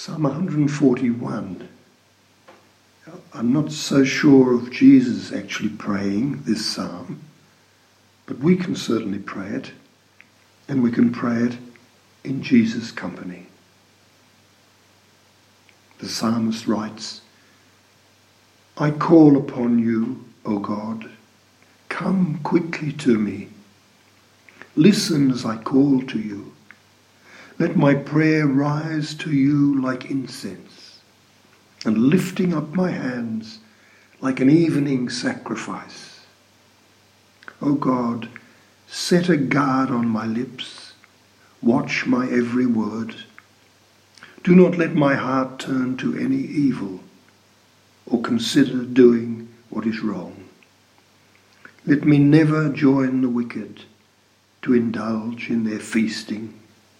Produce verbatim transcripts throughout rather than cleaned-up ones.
Psalm one forty-one. I'm not so sure of Jesus actually praying this psalm, but we can certainly pray it, and we can pray it in Jesus' company. The psalmist writes, I call upon you, O God, come quickly to me. Listen as I call to you. Let my prayer rise to you like incense, and lifting up my hands like an evening sacrifice. O God, set a guard on my lips, watch my every word. Do not let my heart turn to any evil, or consider doing what is wrong. Let me never join the wicked to indulge in their feasting.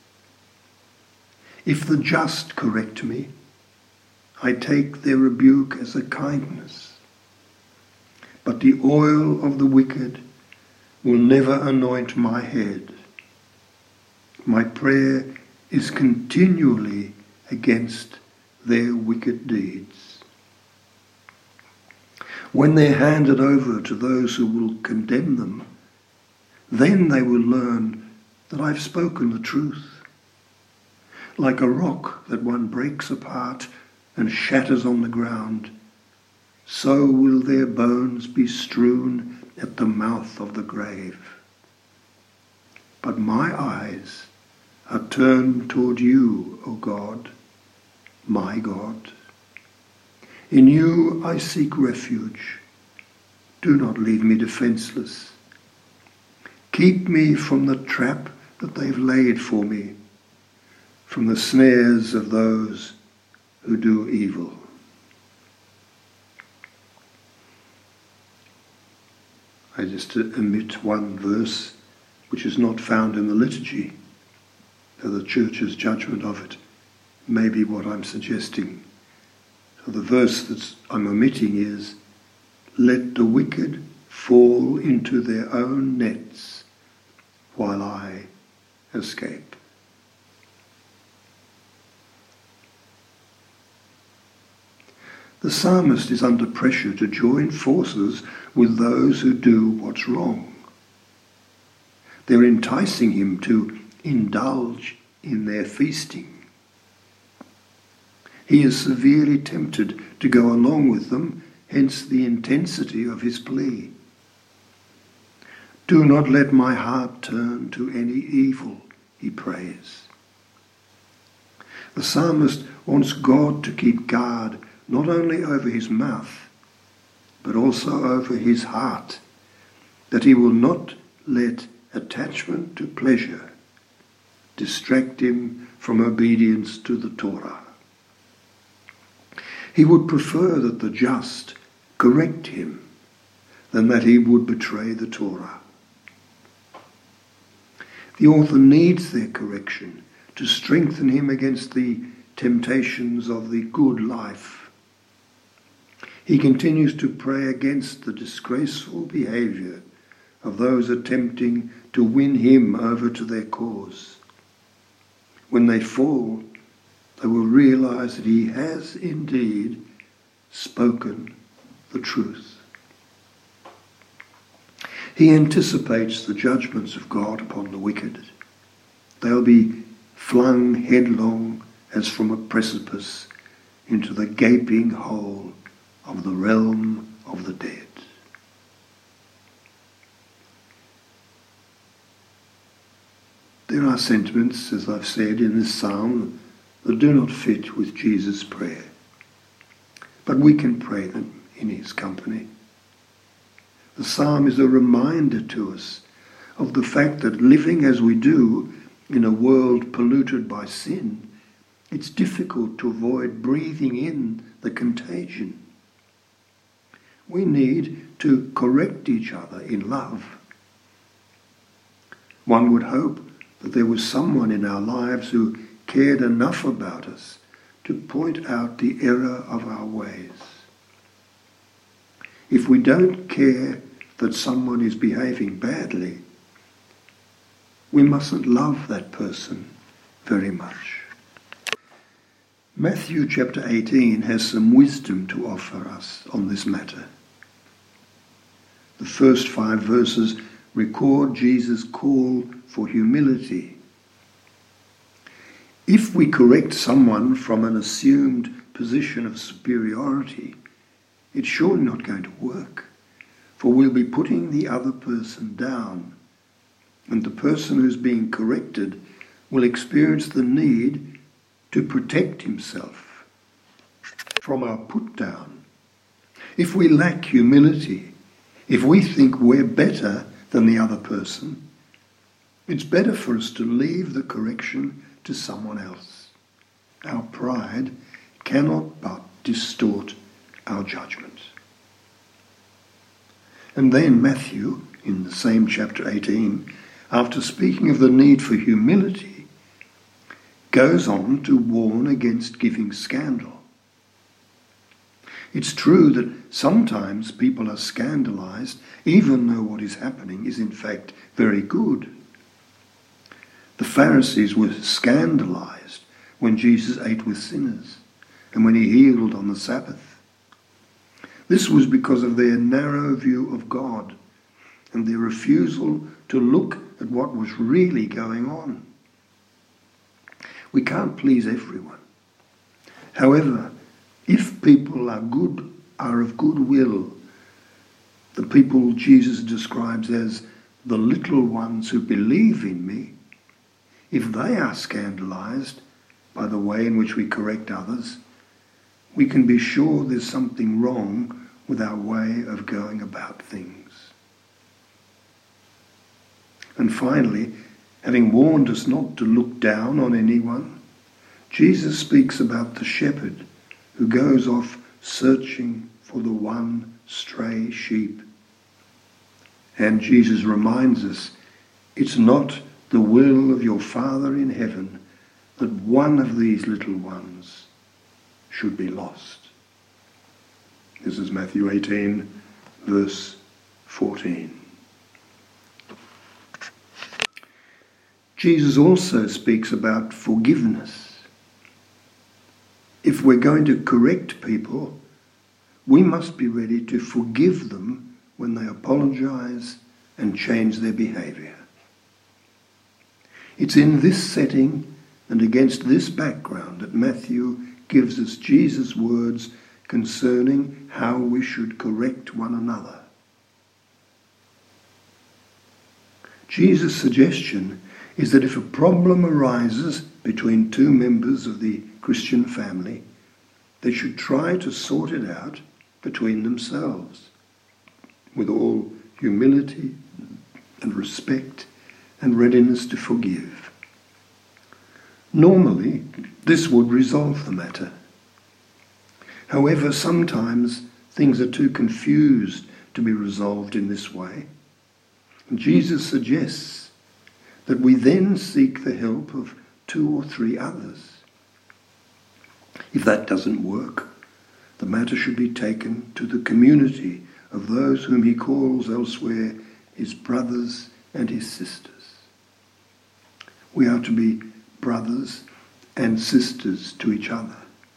If the just correct me, I take their rebuke as a kindness. But the oil of the wicked will never anoint my head. My prayer is continually against their wicked deeds. When they're handed over to those who will condemn them, then they will learn that I've spoken the truth. Like a rock that one breaks apart and shatters on the ground, so will their bones be strewn at the mouth of the grave. But my eyes are turned toward you, O God, my God. In you I seek refuge. Do not leave me defenseless. Keep me from the trap that they've laid for me, from the snares of those who do evil. I just omit one verse which is not found in the liturgy, though the Church's judgment of it may be what I'm suggesting. So the verse that I'm omitting is, let the wicked fall into their own nets while I escape. The psalmist is under pressure to join forces with those who do what's wrong. They're enticing him to indulge in their feasting. He is severely tempted to go along with them, hence the intensity of his plea. Do not let my heart turn to any evil, he prays. The psalmist wants God to keep guard not only over his mouth, but also over his heart, that he will not let attachment to pleasure distract him from obedience to the Torah. He would prefer that the just correct him than that he would betray the Torah. The author needs their correction to strengthen him against the temptations of the good life. He continues to pray against the disgraceful behaviour of those attempting to win him over to their cause. When they fall, they will realise that he has indeed spoken the truth. He anticipates the judgments of God upon the wicked. They'll be flung headlong as from a precipice into the gaping hole of the realm of the dead. There are sentiments, as I've said, in this psalm that do not fit with Jesus' prayer, but we can pray them in his company. The psalm is a reminder to us of the fact that living as we do in a world polluted by sin, it's difficult to avoid breathing in the contagion. We need to correct each other in love. One would hope that there was someone in our lives who cared enough about us to point out the error of our ways. If we don't care that someone is behaving badly, we mustn't love that person very much. Matthew chapter eighteen has some wisdom to offer us on this matter. The first five verses record Jesus' call for humility. If we correct someone from an assumed position of superiority, it's surely not going to work, for we'll be putting the other person down, and the person who's being corrected will experience the need to protect himself from our put down. If we lack humility, if we think we're better than the other person, it's better for us to leave the correction to someone else. Our pride cannot but distort our judgment. And then Matthew, in the same chapter eighteen, after speaking of the need for humility, goes on to warn against giving scandal. It's true that sometimes people are scandalized even though what is happening is in fact very good. The Pharisees were scandalized when Jesus ate with sinners and when he healed on the Sabbath. This was because of their narrow view of God and their refusal to look at what was really going on. We can't please everyone. However, if people are good, are of good will, the people Jesus describes as the little ones who believe in me, if they are scandalized by the way in which we correct others, we can be sure there's something wrong with our way of going about things. And finally, having warned us not to look down on anyone, Jesus speaks about the shepherd who goes off searching for the one stray sheep. And Jesus reminds us, it's not the will of your Father in heaven that one of these little ones should be lost. This is Matthew eighteen, verse fourteen. Jesus also speaks about forgiveness. If we're going to correct people, we must be ready to forgive them when they apologize and change their behavior. It's in this setting and against this background that Matthew gives us Jesus' words concerning how we should correct one another. Jesus' suggestion is that if a problem arises between two members of the Christian family, they should try to sort it out between themselves with all humility and respect and readiness to forgive. Normally, this would resolve the matter. However, sometimes things are too confused to be resolved in this way. And Jesus suggests that we then seek the help of two or three others. If that doesn't work, the matter should be taken to the community of those whom he calls elsewhere his brothers and his sisters. We are to be brothers and sisters to each other.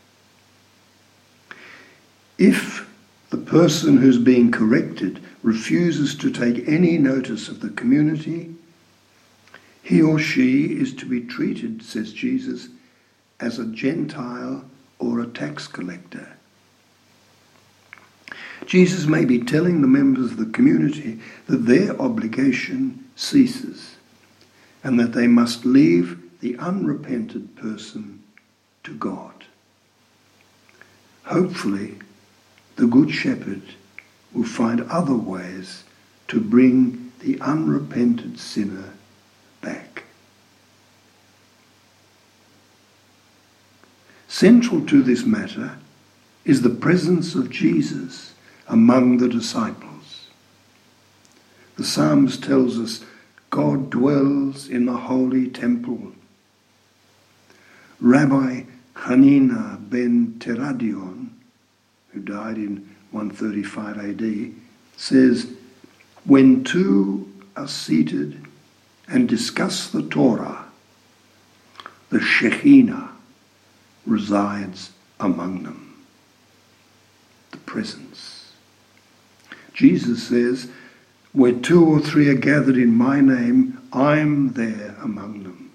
If the person who's being corrected refuses to take any notice of the community, he or she is to be treated, says Jesus, as a Gentile or a tax collector. Jesus may be telling the members of the community that their obligation ceases and that they must leave the unrepentant person to God. Hopefully, the Good Shepherd will find other ways to bring the unrepentant sinner back. Central to this matter is the presence of Jesus among the disciples. The Psalms tells us God dwells in the holy temple. Rabbi Hanina ben Teradion, who died in one thirty-five A D, says, when two are seated and discuss the Torah, the Shekhinah, resides among them. The presence. Jesus says, where two or three are gathered in my name, I'm there among them.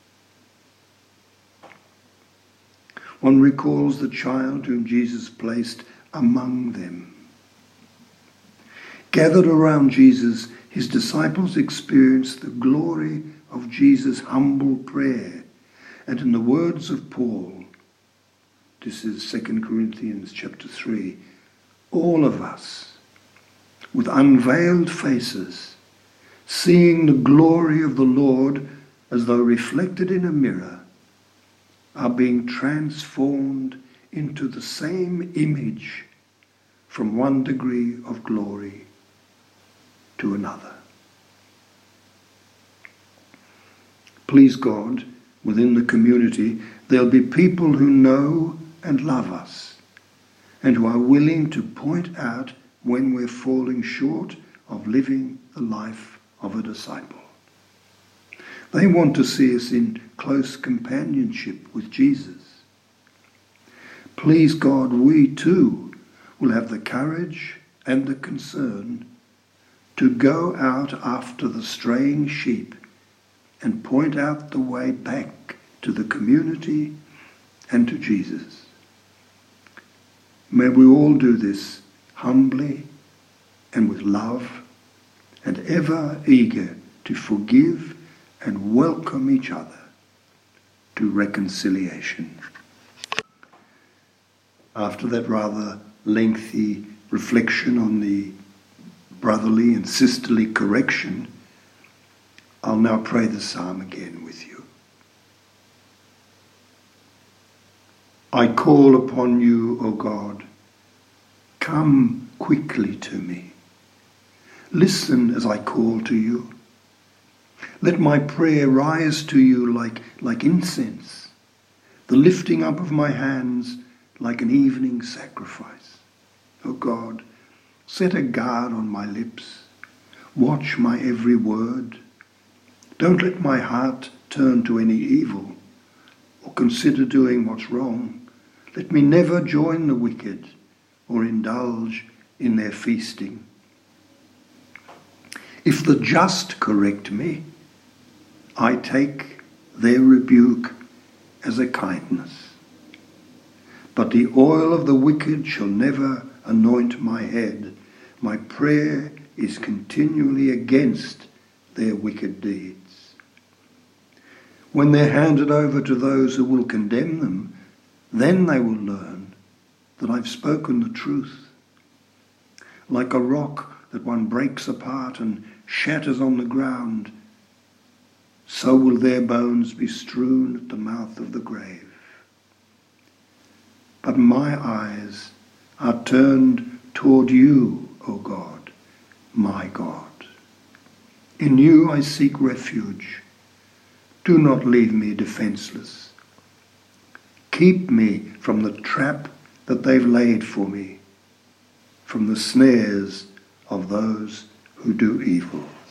One recalls the child whom Jesus placed among them. Gathered around Jesus, his disciples experienced the glory of Jesus' humble prayer. And in the words of Paul, this is Second Corinthians chapter three, all of us, with unveiled faces, seeing the glory of the Lord as though reflected in a mirror, are being transformed into the same image from one degree of glory to another. Please God, within the community, there'll be people who know and love us and who are willing to point out when we're falling short of living the life of a disciple. They want to see us in close companionship with Jesus. Please God, we too will have the courage and the concern to go out after the straying sheep and point out the way back to the community and to Jesus. May we all do this humbly and with love and ever eager to forgive and welcome each other to reconciliation. After that rather lengthy reflection on the brotherly and sisterly correction, I'll now pray the psalm again with you. I call upon you, O God. Come quickly to me. Listen as I call to you. Let my prayer rise to you like, like incense, the lifting up of my hands like an evening sacrifice. O God, set a guard on my lips. Watch my every word. Don't let my heart turn to any evil or consider doing what's wrong. Let me never join the wicked or indulge in their feasting. If the just correct me, I take their rebuke as a kindness. But the oil of the wicked shall never anoint my head. My prayer is continually against their wicked deeds. When they're handed over to those who will condemn them, then they will learn that I've spoken the truth. Like a rock that one breaks apart and shatters on the ground, so will their bones be strewn at the mouth of the grave. But my eyes are turned toward you, O God, my God. In you I seek refuge. Do not leave me defenseless. Keep me from the trap that they've laid for me, from the snares of those who do evil.